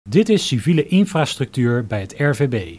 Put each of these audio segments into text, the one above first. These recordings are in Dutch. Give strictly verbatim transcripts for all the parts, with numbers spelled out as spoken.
Dit is civiele infrastructuur bij het R V B.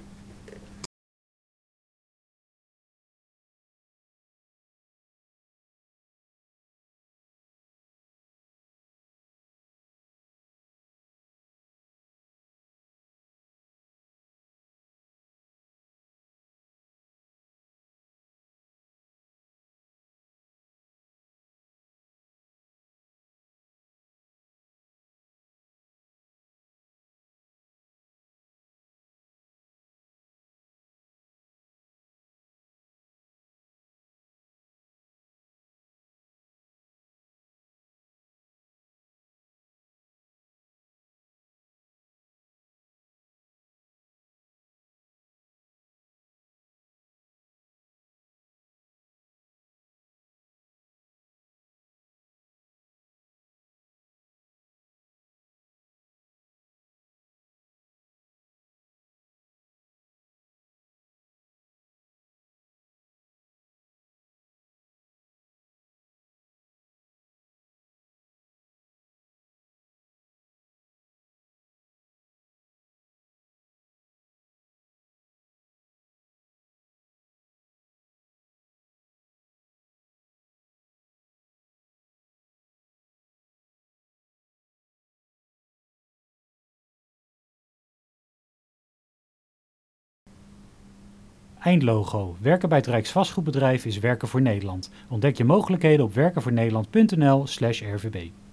Eindlogo. Werken bij het Rijksvastgoedbedrijf is werken voor Nederland. Ontdek je mogelijkheden op werkenvoornederland punt n l slash r v b.